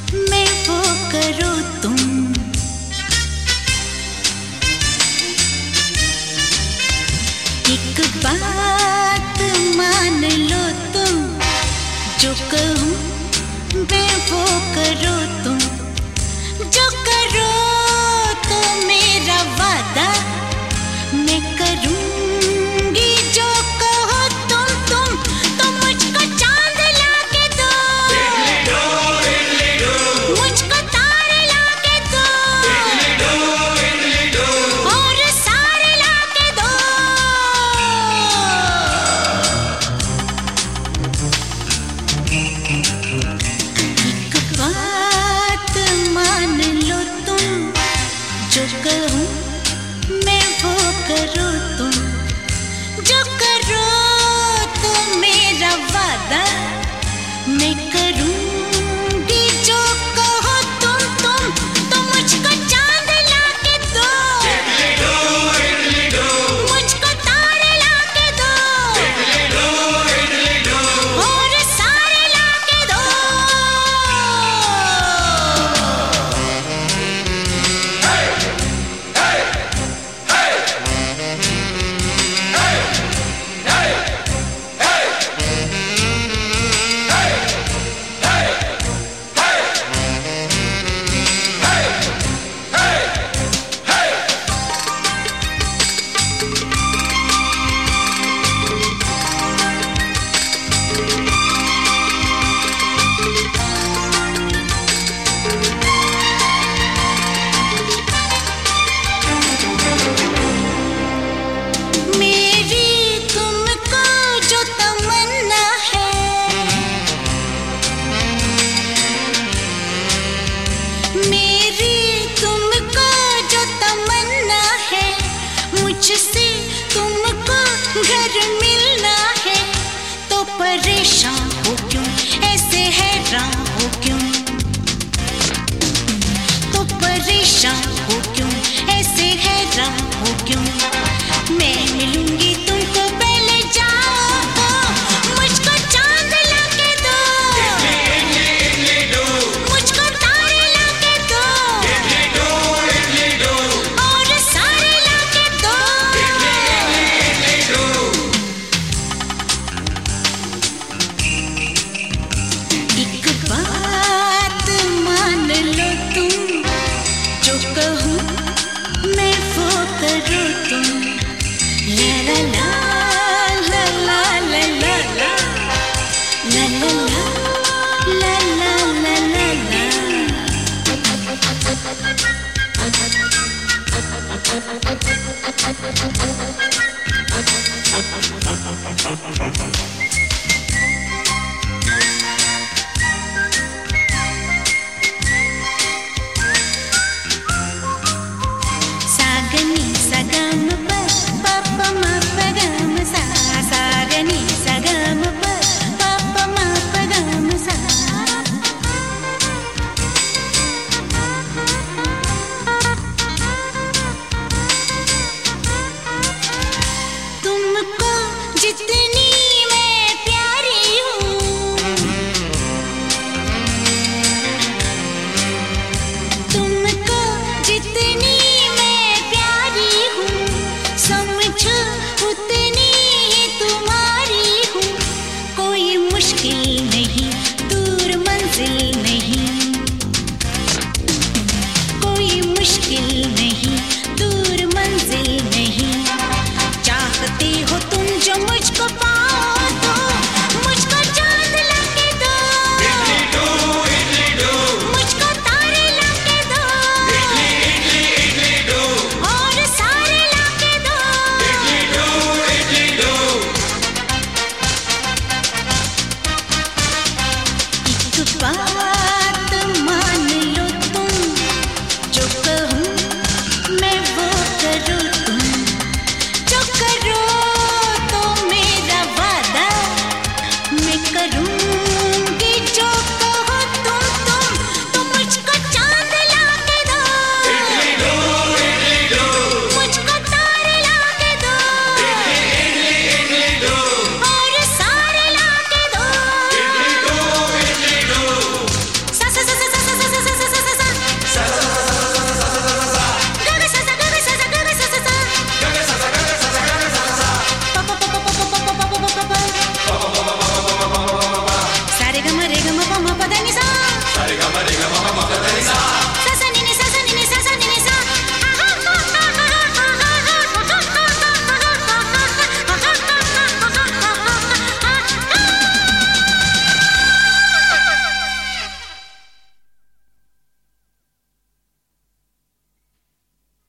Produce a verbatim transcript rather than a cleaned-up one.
मैं वो करो तुम। एक बात मान लो तुम, जो कहूँ मैं वो करो तुम। जो करो तो मेरा वादा मैं करूँगी, जो कहो तुम तुम तो मुझको चांद लाके दो, मुझको तारे लाके दो, और सारे लाके दो। एक बात मान लो तुम, जो कहूँ मैं वो करो तुम। जो करो तो मेरा वादा मैं करूँगी, जो कहो तुम तुम तो मुझको चांद लाके दो, मुझको तारे लाके दो, और सारे लाके दो। मुझसे तुमको घर मिलना है, तो परेशान हो क्यों ऐसे हैरान